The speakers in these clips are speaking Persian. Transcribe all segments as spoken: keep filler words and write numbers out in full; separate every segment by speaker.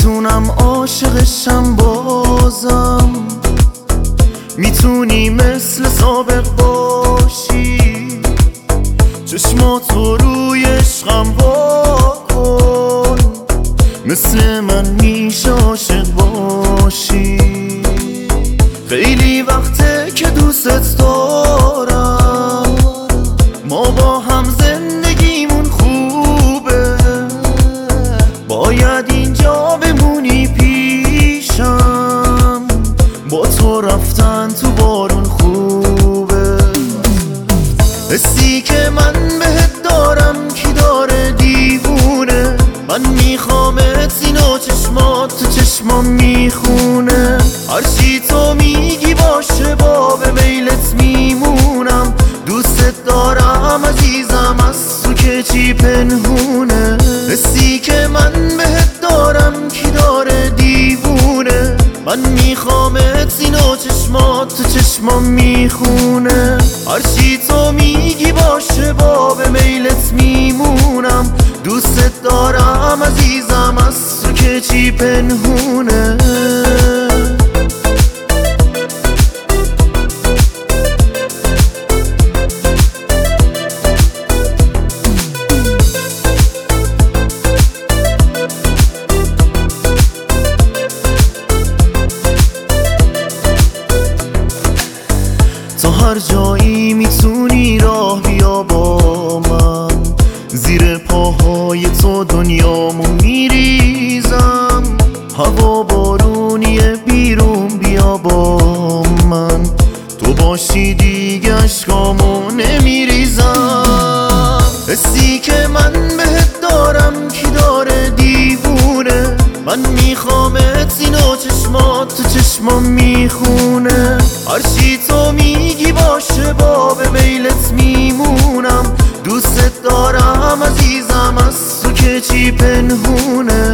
Speaker 1: میتونم عاشقشم بازم، میتونی مثل سابق باشی، چشماتو روی عشقم واکن، مثل من میشه عاشق باشی. خیلی وقته که دوست دارم، ما با هم زندگیمون خوبه، باید اینجا بمونی پیشم، با تو رفتن تو بارون خوبه. حسی که من بهت دارم کی داره دیوونه، من میخوامت اینو چشمات تو چشمام میخونه، هرچی تو میگی باشه با به میلت میمونم، دوست دارم عزیزم از تو که چی پنهونه. حسی که من بهت دارم کی داره دیوونه، من میخوامت اینو چشمات تو چشمام میخونه، هرچی تو میگی باشه با به میلت میمونم، دوست دارم عزیزم از تو که چی پنهونه. تا هر جایی میتونی راه بیا با من، زیر پاهای تو دنیامو میریزم، هوا بارونیه بیرون بیا با من، تو باشی دیگه اشکامو نمیریزم. حسی که من بهت دارم کی داره دیوونه، من میخوامت اینو چشمات تو چشمام میخونه، هرچی تو میگی باشه با به میلت میمونم، دوست دارم عزیزم از تو که چی پنهونه.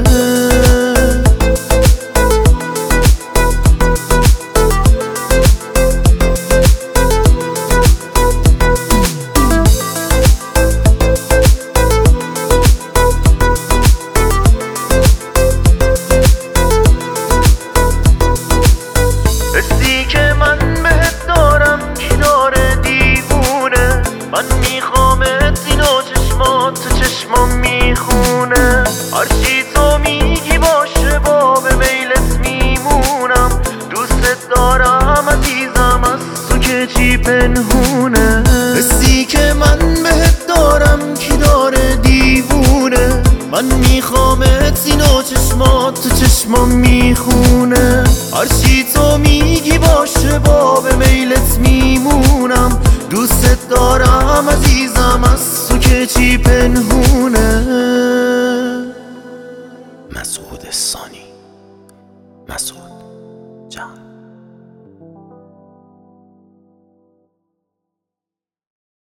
Speaker 1: حسی که من بهت دارم کی داره دیوونه، من میخوامت اینو چشمات تو چشمام میخونه، هرچی تو میگی باشه با به میلت میمونم، دوست دارم عزیزم از تو که چی پنهونه. حسی که من بهت دارم کی داره دیوونه، من میخوامت اینو چشمات تو چشمام میخونه، هرچی تو میگی باشه با به میلت میمونم، دوست دارم عزیزم از تو که چی پنهونه. مسعود ثانی، مسعود جان.